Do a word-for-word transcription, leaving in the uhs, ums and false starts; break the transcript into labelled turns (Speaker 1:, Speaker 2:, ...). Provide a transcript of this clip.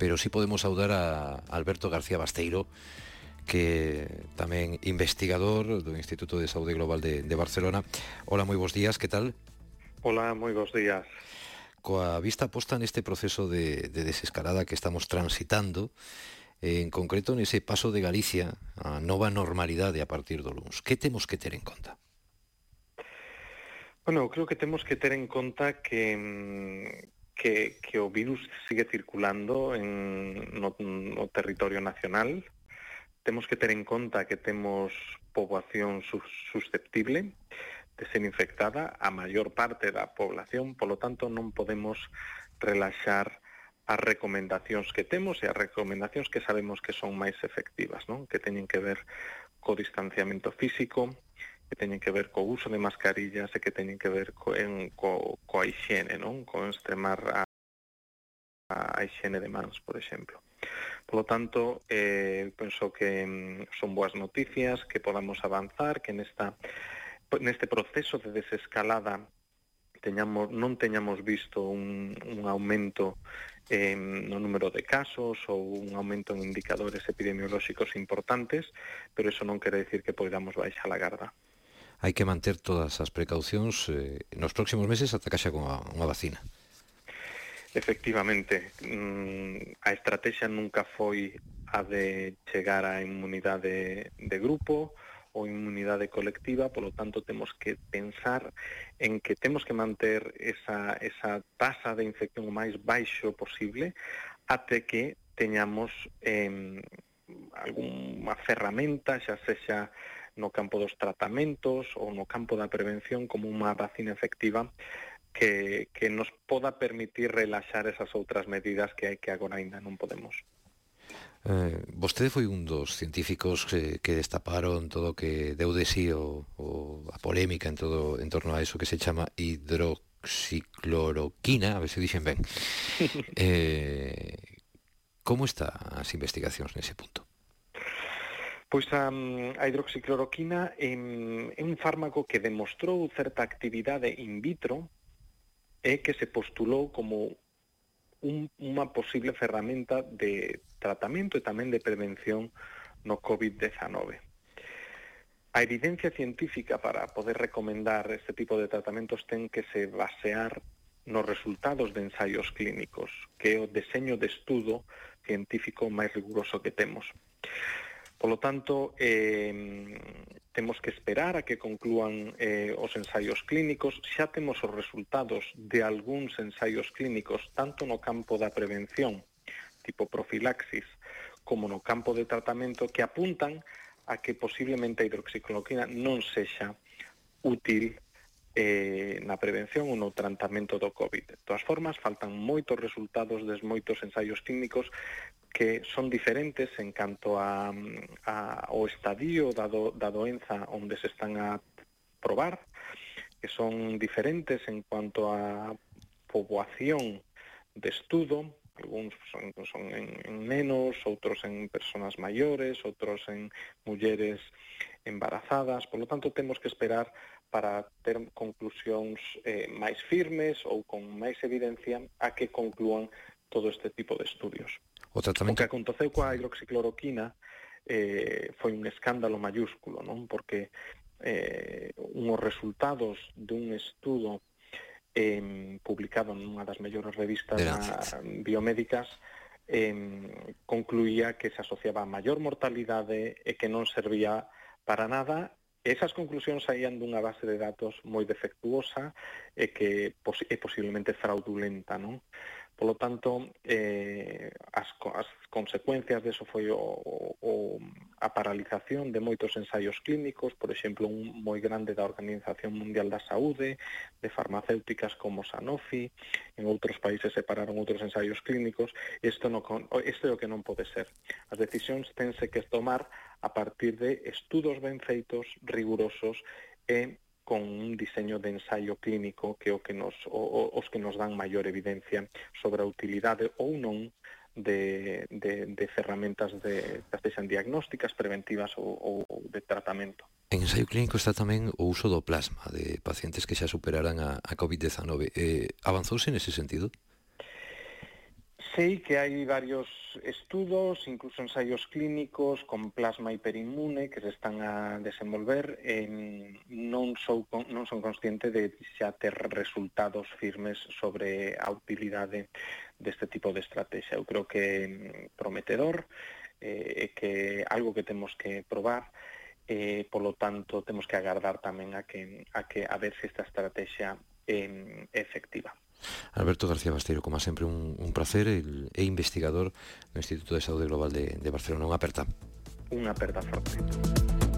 Speaker 1: pero sí podemos saudar a Alberto García Basteiro, que tamén investigador do Instituto de Saúde Global de, de Barcelona. Hola, moi bons días, que tal?
Speaker 2: Hola, moi bons días.
Speaker 1: Coa vista posta neste proceso de, de desescalada que estamos transitando, en concreto nese paso de Galicia a nova normalidade a partir do luns, que temos que ter en conta?
Speaker 2: Bueno, creo que temos que ter en conta que que, que o virus sigue circulando en, no, no territorio nacional. Temos que ter en conta que temos poboación susceptible de ser infectada, a maior parte da población, polo tanto non podemos relaxar as recomendacións que temos e as recomendacións que sabemos que son máis efectivas, non? Que teñen que ver co distanciamento físico, que teñen que ver co uso de mascarillas e que teñen que ver co, en, co, coa higiene, non? Co extremar a, a higiene de mans, por exemplo. Por lo tanto, eh, penso que mm, son boas noticias, que podamos avanzar, que nesta, neste proceso de desescalada teñamos, non teñamos visto un, un aumento eh, no número de casos ou un aumento en indicadores epidemiolóxicos importantes, pero eso non quere decir que podamos baixar a garda.
Speaker 1: Hai que manter todas as precaucións eh, nos próximos meses ata que haxa unha, unha vacina.
Speaker 2: Efectivamente, mmm, a estrategia nunca foi a de chegar á inmunidade de grupo ou inmunidade colectiva, polo tanto temos que pensar en que temos que manter esa, esa tasa de infección o máis baixo posible até que teñamos eh, algunha ferramenta, xa sexa no campo dos tratamentos ou no campo da prevención, como unha vacina efectiva que, que nos poda permitir relaxar esas outras medidas que, que agora ainda non podemos.
Speaker 1: Eh, vostede foi un dos científicos que, que destaparon todo o que deu de sí o, o a polémica en todo en torno a eso que se chama hidroxicloroquina, a ver se dixen ben. eh, como está as investigacións nese punto?
Speaker 2: Pois a, a hidroxicloroquina é, é un fármaco que demostrou certa actividade in vitro e que se postulou como un, unha posible ferramenta de tratamento e tamén de prevención no covid diecinueve. A evidencia científica para poder recomendar este tipo de tratamentos ten que se basear nos resultados de ensaios clínicos, que é o deseño de estudo científico máis riguroso que temos. Por lo tanto, eh, temos que esperar a que conclúan eh, os ensaios clínicos. Xa temos os resultados de algúns ensaios clínicos, tanto no campo da prevención, tipo profilaxis, como no campo de tratamento, que apuntan a que posiblemente a hidroxicloroquina non sexa útil eh, na prevención ou no tratamento do COVID. De todas formas, faltan moitos resultados des moitos ensaios clínicos que son diferentes en canto a, a o estadio da, do, da doenza onde se están a probar, que son diferentes en cuanto a poboación de estudo, algúns son, son en, en nenos, outros en personas maiores, outros en mulleres embarazadas, por lo tanto temos que esperar para ter conclusións eh, máis firmes ou con máis evidencia a que conclúan todo este tipo de estudios.
Speaker 1: O tratamento...
Speaker 2: O que aconteceu coa hidroxicloroquina eh, foi un escándalo mayúsculo, non? Porque eh, unhos resultados dun estudo eh, publicado nunha das mellores revistas biomédicas eh, concluía que se asociaba a maior mortalidade e que non servía para nada. Esas conclusións saían dunha base de datos moi defectuosa e que pos é posiblemente fraudulenta, non? Por lo tanto, eh, as, as consecuencias deso foi o, o, a paralización de moitos ensaios clínicos, por exemplo, un moi grande da Organización Mundial da Saúde, de farmacéuticas como Sanofi, en outros países se pararon outros ensaios clínicos. Isto, no, isto é o que non pode ser. As decisións tense que tomar a partir de estudos ben feitos, rigurosos e con un diseño de ensaio clínico que o que nos o, os que nos dan maior evidencia sobre a utilidade ou non de, de, de ferramentas de, que sexan diagnósticas, preventivas ou, ou de tratamento.
Speaker 1: En ensaio clínico está tamén o uso do plasma de pacientes que xa superaran a, a covid diecinueve. Eh, avanzouse nese sentido?
Speaker 2: sei que hai varios estudos, incluso ensaios clínicos con plasma hiperinmune que se están a desenvolver. Eh, non, sou, non son consciente de xa ter resultados firmes sobre a utilidade deste tipo de estrategia. Eu creo que é prometedor, eh, que algo que temos que probar, eh, polo tanto temos que agardar tamén a que a que a ver se esta estrategia é eh, efectiva.
Speaker 1: Alberto García Basteiro, como sempre, un, un placer, el, e investigador no Instituto de Saúde Global de, de Barcelona. Unha aperta.
Speaker 2: Unha aperta forte.